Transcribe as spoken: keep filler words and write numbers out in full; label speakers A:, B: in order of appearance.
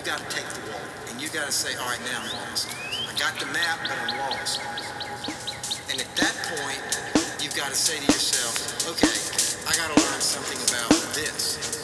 A: you got to take the walk. And you got to say, all right, now I'm lost. I got the map, but I'm lost. And at that point, you've got to say to yourself, okay, I got to learn something about this.